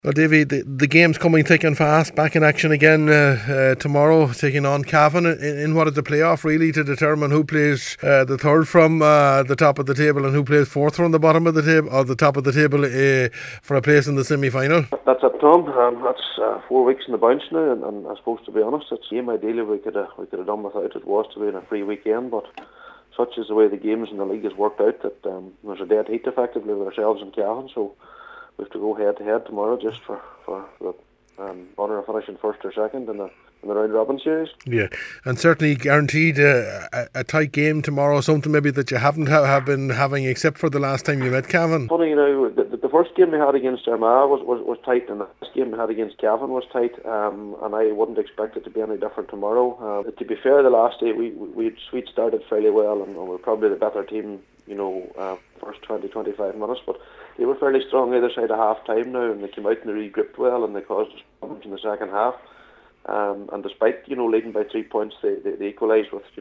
Well, Davy, the game's coming thick and fast. Back in action again tomorrow, taking on Cavan in what is a playoff, really, to determine who plays the third from the top of the table and who plays fourth from the bottom of the table, or the top of the table, for a place in the semi-final. That's it, Tom. That's 4 weeks in the bounce now, and I suppose, to be honest, it's a game ideally we could have done without. It was to be in a free weekend, but such is the way the games in the league has worked out that there's a dead heat effectively with ourselves and Cavan, so we have to go head to head tomorrow just for the honour of finishing first or second in the round robin series. Yeah, and certainly guaranteed a tight game tomorrow, something maybe that you haven't have been having except for the last time you met Cavan. Funny, the first game we had against Armagh was tight, and the last game we had against Cavan was tight, and I wouldn't expect it to be any different tomorrow. To be fair, the last day we started fairly well, and we're probably the better team, first 20-25 minutes, but they were fairly strong either side of half time now, and they came out and they really gripped well, and they caused us problems in the second half. And despite leading by 3 points, they equalised with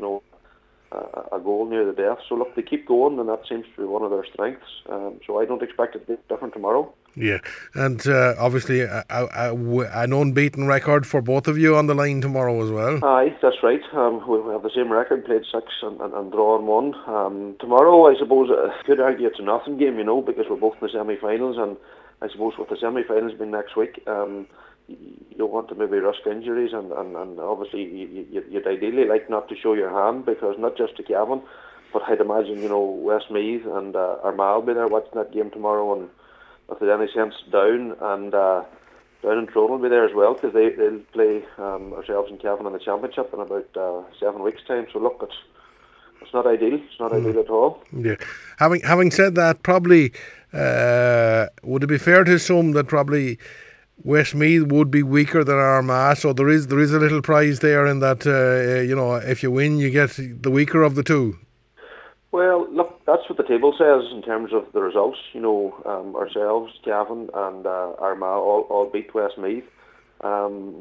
a goal near the death. So look, they keep going, and that seems to be one of their strengths. So I don't expect it to be different tomorrow. Yeah, and obviously an unbeaten record for both of you on the line tomorrow as well. Aye, that's right. We have the same record, played 6 and drawn 1. Tomorrow, I suppose, I could argue it's a nothing game, because we're both in the semi-finals, and I suppose with the semi-finals being next week, you don't want to maybe risk injuries, and obviously you'd ideally like not to show your hand, because not just to Cavan, but I'd imagine Westmeath and Armagh will be there watching that game tomorrow, and if there's any sense down in Tyrone will be there as well, because they'll play ourselves and Cavan in the championship in about 7 weeks' time. So look, it's not ideal. It's not ideal at all. Yeah. Having said that, probably would it be fair to assume that probably Westmeath would be weaker than Armagh, so there is a little prize there in that if you win, you get the weaker of the two. Well, look, that's what the table says in terms of the results. Ourselves, Cavan, and Armagh all beat Westmeath. But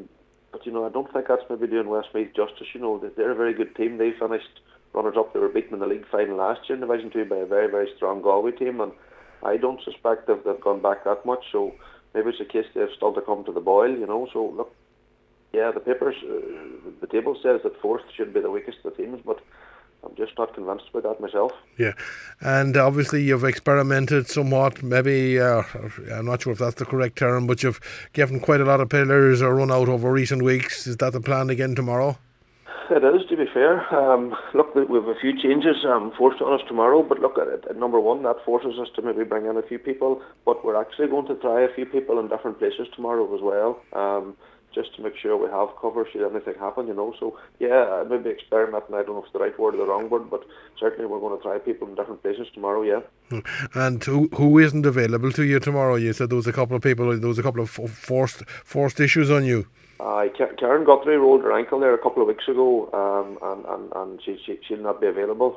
I don't think that's maybe doing Westmeath justice. They're a very good team. They finished runners-up. They were beaten in the league final last year in Division 2 by a very, very strong Galway team, and I don't suspect they've gone back that much. So maybe it's a case they've still to come to the boil. So look, yeah, the papers, the table says that fourth should be the weakest of the teams, but I'm just not convinced about that myself. Yeah, and obviously you've experimented somewhat, maybe, I'm not sure if that's the correct term, but you've given quite a lot of players a run out over recent weeks. Is that the plan again tomorrow? It is, to be fair. Look, we have a few changes forced on us tomorrow, but look, at number one, that forces us to maybe bring in a few people, but we're actually going to try a few people in different places tomorrow as well. Just to make sure we have cover should anything happen, So, yeah, maybe experimenting, I don't know if it's the right word or the wrong word, but certainly we're going to try people in different places tomorrow, yeah. And who isn't available to you tomorrow? You said there was a couple of people, there was a couple of forced issues on you. Karen Guthrie rolled her ankle there a couple of weeks ago, and she'll not be available.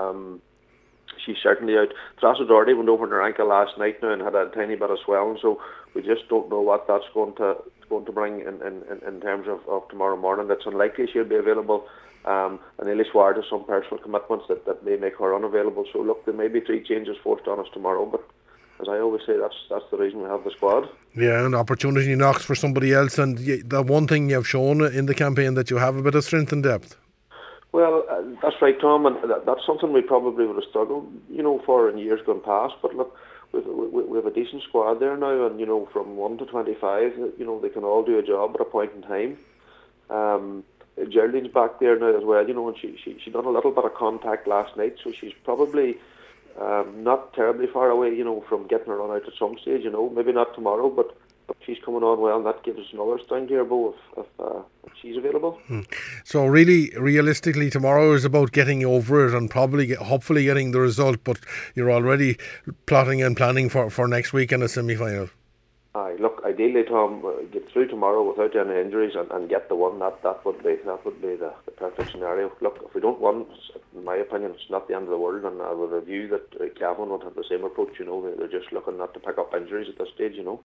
She's certainly out. Trassa Doherty went over her ankle last night now and had a tiny bit of swelling, so we just don't know what that's going to bring in terms of tomorrow morning. That's unlikely she'll be available. And Ellie Sward has some personal commitments that may make her unavailable. So look, there may be 3 changes forced on us tomorrow, but as I always say, that's the reason we have the squad. Yeah, and opportunity knocks for somebody else, and the one thing you've shown in the campaign that you have a bit of strength and depth. Well, that's right, Tom, and that's something we probably would have struggled, for in years gone past. But look, we have a decent squad there now, and from 1 to 25, they can all do a job at a point in time. Geraldine's back there now as well, and she done a little bit of contact last night, so she's probably not terribly far away, from getting her run out at some stage. Maybe not tomorrow, but she's coming on well, and that gives us another string to our bow if she's available. So really, realistically, tomorrow is about getting over it and hopefully getting the result, but you're already plotting and planning for next week in a semi-final. Aye, look, ideally, Tom, get through tomorrow without any injuries and get the one. That would be the perfect scenario. Look, if we don't win, in my opinion, it's not the end of the world, and I would review that Cavan would have the same approach. They're just looking not to pick up injuries at this stage.